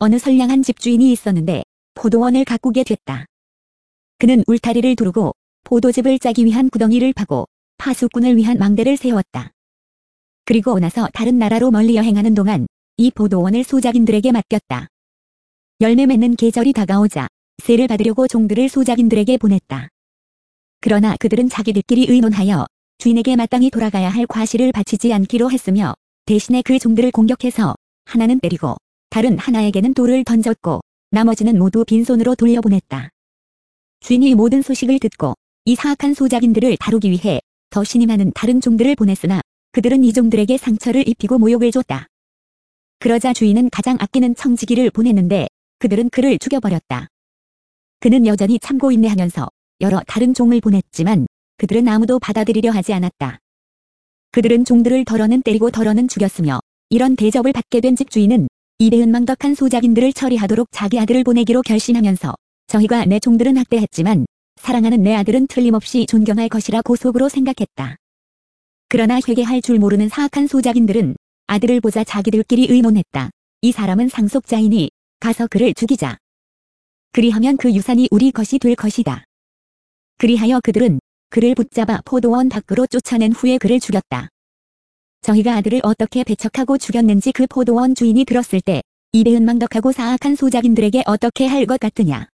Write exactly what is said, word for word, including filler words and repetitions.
어느 선량한 집주인이 있었는데 포도원을 가꾸게 됐다. 그는 울타리를 두르고 포도즙을 짜기 위한 구덩이를 파고 파수꾼을 위한 망대를 세웠다. 그리고 나서 다른 나라로 멀리 여행하는 동안 이 포도원을 소작인들에게 맡겼다. 열매 맺는 계절이 다가오자 세를 받으려고 종들을 소작인들에게 보냈다. 그러나 그들은 자기들끼리 의논하여 주인에게 마땅히 돌아가야 할 과실을 바치지 않기로 했으며 대신에 그 종들을 공격해서 하나는 때리고 다른 하나에게는 돌을 던졌고 나머지는 모두 빈손으로 돌려보냈다. 주인이 이 모든 소식을 듣고 이 사악한 소작인들을 다루기 위해 더 신이 많은 다른 종들을 보냈으나 그들은 이 종들에게 상처를 입히고 모욕을 줬다. 그러자 주인은 가장 아끼는 청지기를 보냈는데 그들은 그를 죽여버렸다. 그는 여전히 참고 인내하면서 여러 다른 종을 보냈지만 그들은 아무도 받아들이려 하지 않았다. 그들은 종들을 덜어는 때리고 덜어는 죽였으며 이런 대접을 받게 된 집주인은 이 배은망덕한 소작인들을 처리하도록 자기 아들을 보내기로 결심하면서 저희가 내 종들은 학대했지만 사랑하는 내 아들은 틀림없이 존경할 것이라고 속으로 생각했다. 그러나 회개할 줄 모르는 사악한 소작인들은 아들을 보자 자기들끼리 의논했다. 이 사람은 상속자이니 가서 그를 죽이자. 그리하면 그 유산이 우리 것이 될 것이다. 그리하여 그들은 그를 붙잡아 포도원 밖으로 쫓아낸 후에 그를 죽였다. 저희가 아들을 어떻게 배척하고 죽였는지 그 포도원 주인이 들었을 때 이 배은망덕하고 사악한 소작인들에게 어떻게 할 것 같으냐.